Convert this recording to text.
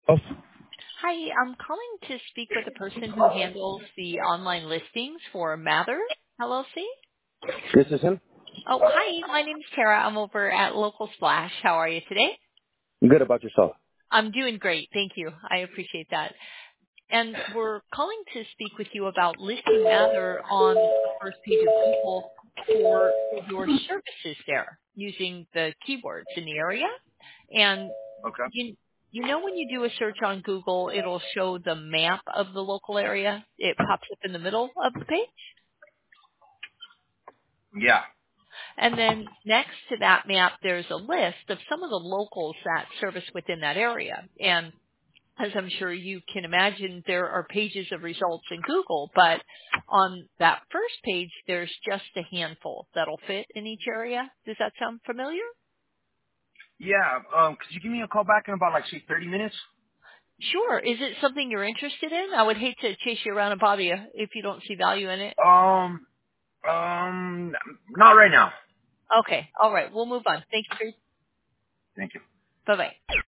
Oh, Hi, I'm calling to speak with the person who handles the online listings for Mather LLC. this is him. Oh, hi, my name's Tara. I'm over at Local Splash. How are you today? Good about yourself. I'm doing great. Thank you. I appreciate that. And we're calling to speak with you about listing Mather on the first page of Google for your services there using the keywords in the area. And Okay. you know when you do a search on Google, it'll show the map of the local area. It pops up in the middle of the page. Yeah. And then next to that map, there's a list of some of the locals that service within that area. And as I'm sure you can imagine, there are pages of results in Google, but on that first page, there's just a handful that'll fit in each area. Does that sound familiar? Yeah. Could you give me a call back in about like say 30 minutes? Sure. Is it something you're interested in? I would hate to chase you around and bother you if you don't see value in it. Um. Not right now. Okay. All right. We'll move on. Thank you. Thank you. Bye-bye.